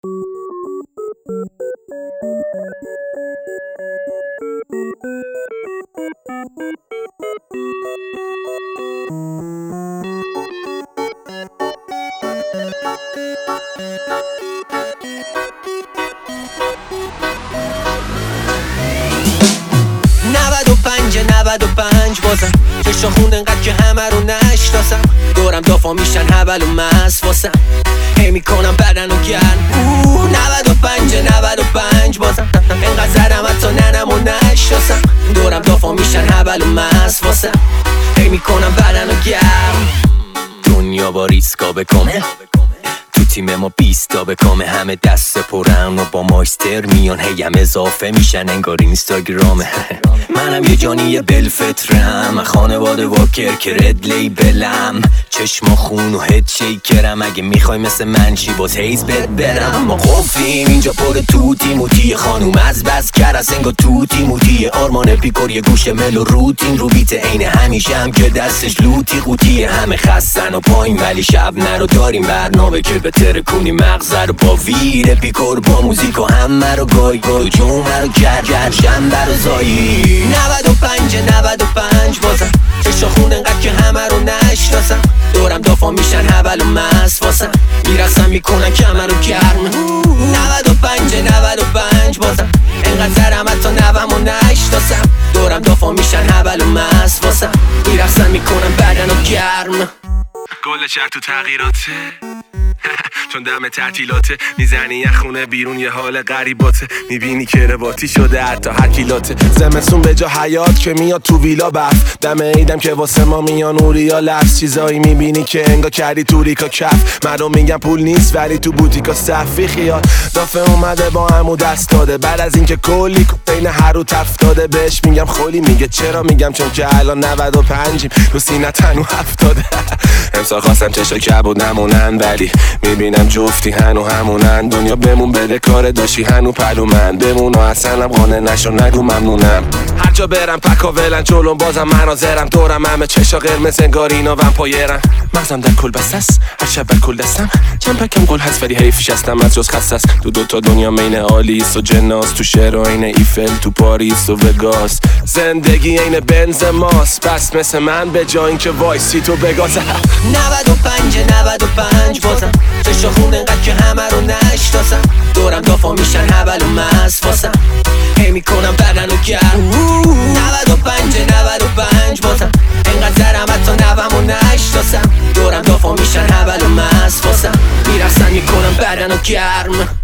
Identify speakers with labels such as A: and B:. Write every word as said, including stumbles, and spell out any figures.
A: نود و پنج نود و پنج بازم چشا خون انقدر که همه رو نشناسم، دورم دافا میشن هبل و مست واسم، هی میکنم بدن و گرم. نود و پنج نود و پنج بازم انقدر زدم حتی ننم و نشناسم، دورم دافا میشن هبل و مست واسم، هی میکنم بدن و گرم. دنیا با ریسکا بکنه، تو تیم ما بیستا بکامه، همه دست پرن و با مایستر میان، هی هم اضافه میشن انگار اینستاگرامه. منم یه جانی یه بلفترم، خانواده واکر که رد لیبلم، چشم خون و هد شیکرم، اگه میخوای مثل من چی باز هیز بد برم. ما قفیم اینجا پر توتی موتی، خانوم از بس کرس انگار توتی موتی، آرمان پیکور یه گوشه مل و روتین رو بیت عین همیشه هم که دستش لوتی قوتی، همه خستن و پایین ولی شب نرو داریم برنامه که بتره کنی مغزه رو با ویر پیکور، با موزیک و همه رو گای گای جمعه رو گر گر شنبه رو زایی. نود و پنج نود و پنج بازم چشا خون انقدر که همه رو نشناسم، دورم دافا میشن هبل و مست واسم، میرسم میکنن کمر رو گرم. نود و پنج نود و پنج بازم انقدر زرم حتی نوم و نشناسم، دورم دافا میشن هبل و مست واسم، میرسم میکنن بدن و گرم.
B: گل چرک تو تغییراته چون دم تعطیلاته، میزنی یه خونه بیرون یه حال غریباته، میبینی که رباطی شده حتی هر کیلاته، زمستون به جا حیات که میاد تو ویلا برف، دم عیدم که واسه ما میان اوریا لفظ، چیزایی میبینی که انگا کردی تو ریکا کف، مردم میگن پول نیست ولی تو بوتیکا صفی خیال، دافه اومده با همو دست داده، بعد از اینکه کلی بین هر رو تف داده، بهش میگم خالی، میگه چرا، میگم چون که الان نود و پنجیم رو سینه تنو هفتاده. امسال خواستم چشا کبود نمونن ولی میبینم جفتی هنو همونن، دنیا بمون بده کار داشتی هنو پلو من بمون و اصلا قانه نشو نگو ممنونم. هر جا برم پکا ولن جلوم بازم مناظرم، دورم همه چشا قرمز انگار اینا ومپایرن، مغزم در کل بس است هر شب بر کل دستم، چند پکم گل هست ولی حیفش هستم از جز خست است، تو دوتا دنیا مین آلیس و جناس، تو شهر و این ایفل تو پاریس و وگاس، زندگی این بنز ماست، بس مثل من به جا اینکه وایسی تو بگاز.
A: نود و پنج نود و پنج بازم چشا خون انقدر که همه رو نشناسم، دورم دافا میشن هبل و مست واسم، هی میکنم بدن و گرم. نود و پنج نود و پنج بازم انقدر زرم حتی نوم و نشناسم، دورم دافا میشن هبل و مست واسم، میرسم میکنم بدن و گرم.